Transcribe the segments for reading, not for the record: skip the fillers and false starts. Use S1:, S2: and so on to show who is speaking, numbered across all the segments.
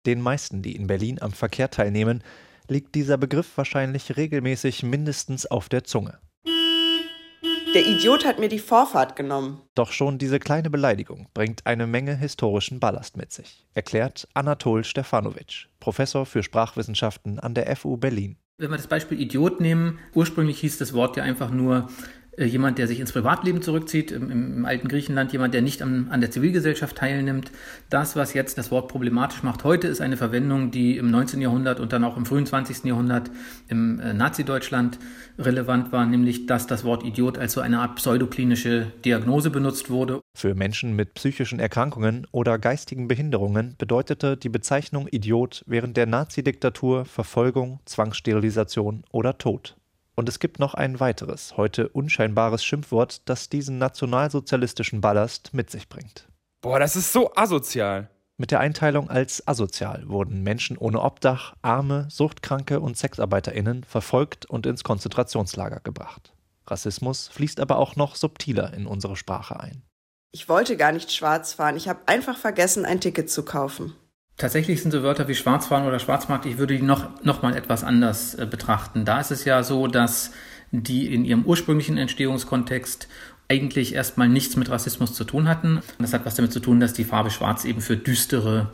S1: Den meisten, die in Berlin am Verkehr teilnehmen, liegt dieser Begriff wahrscheinlich regelmäßig mindestens auf der Zunge.
S2: Der Idiot hat mir die Vorfahrt genommen.
S1: Doch schon diese kleine Beleidigung bringt eine Menge historischen Ballast mit sich, erklärt Anatol Stefanovic, Professor für Sprachwissenschaften an der FU Berlin.
S3: Wenn wir das Beispiel Idiot nehmen, ursprünglich hieß das Wort ja einfach nur jemand, der sich ins Privatleben zurückzieht, im alten Griechenland, jemand, der nicht an der Zivilgesellschaft teilnimmt. Das, was jetzt das Wort problematisch macht heute, ist eine Verwendung, die im 19. Jahrhundert und dann auch im frühen 20. Jahrhundert im Nazi-Deutschland relevant war, nämlich dass das Wort Idiot als so eine Art pseudoklinische Diagnose benutzt wurde.
S1: Für Menschen mit psychischen Erkrankungen oder geistigen Behinderungen bedeutete die Bezeichnung Idiot während der Nazi-Diktatur Verfolgung, Zwangssterilisation oder Tod. Und es gibt noch ein weiteres, heute unscheinbares Schimpfwort, das diesen nationalsozialistischen Ballast mit sich bringt.
S4: Boah, das ist so asozial.
S1: Mit der Einteilung als asozial wurden Menschen ohne Obdach, Arme, Suchtkranke und SexarbeiterInnen verfolgt und ins Konzentrationslager gebracht. Rassismus fließt aber auch noch subtiler in unsere Sprache ein.
S2: Ich wollte gar nicht schwarz fahren, ich habe einfach vergessen, ein Ticket zu kaufen.
S3: Tatsächlich sind so Wörter wie Schwarzfahren oder Schwarzmarkt, ich würde die noch mal etwas anders betrachten. Da ist es ja so, dass die in ihrem ursprünglichen Entstehungskontext eigentlich erstmal nichts mit Rassismus zu tun hatten. Das hat was damit zu tun, dass die Farbe Schwarz eben für düstere,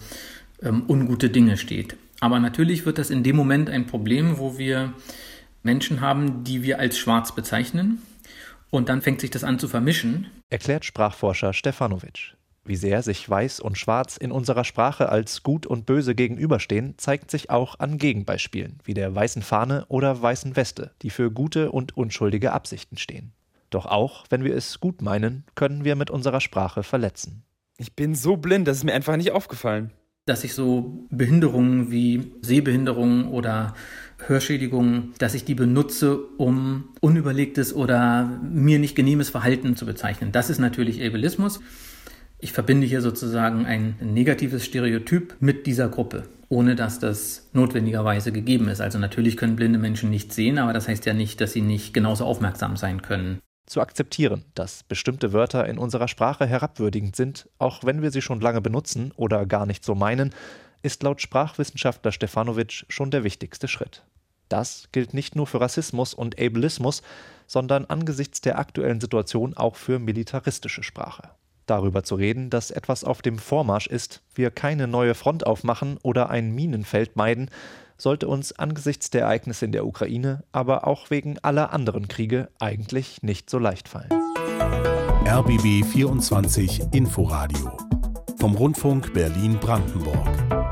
S3: ungute Dinge steht. Aber natürlich wird das in dem Moment ein Problem, wo wir Menschen haben, die wir als schwarz bezeichnen. Und dann fängt sich das an zu vermischen.
S1: Erklärt Sprachforscher Stefanovic. Wie sehr sich Weiß und Schwarz in unserer Sprache als Gut und Böse gegenüberstehen, zeigt sich auch an Gegenbeispielen, wie der weißen Fahne oder weißen Weste, die für gute und unschuldige Absichten stehen. Doch auch, wenn wir es gut meinen, können wir mit unserer Sprache verletzen.
S4: Ich bin so blind, das ist mir einfach nicht aufgefallen.
S3: Dass ich so Behinderungen wie Sehbehinderungen oder Hörschädigungen, dass ich die benutze, um unüberlegtes oder mir nicht genehmes Verhalten zu bezeichnen. Das ist natürlich Ableismus. Ich verbinde hier sozusagen ein negatives Stereotyp mit dieser Gruppe, ohne dass das notwendigerweise gegeben ist. Also natürlich können blinde Menschen nichts sehen, aber das heißt ja nicht, dass sie nicht genauso aufmerksam sein können.
S1: Zu akzeptieren, dass bestimmte Wörter in unserer Sprache herabwürdigend sind, auch wenn wir sie schon lange benutzen oder gar nicht so meinen, ist laut Sprachwissenschaftler Stefanovic schon der wichtigste Schritt. Das gilt nicht nur für Rassismus und Ableismus, sondern angesichts der aktuellen Situation auch für militaristische Sprache. Darüber zu reden, dass etwas auf dem Vormarsch ist, wir keine neue Front aufmachen oder ein Minenfeld meiden, sollte uns angesichts der Ereignisse in der Ukraine, aber auch wegen aller anderen Kriege eigentlich nicht so leicht fallen.
S5: RBB 24 Inforadio vom Rundfunk Berlin-Brandenburg.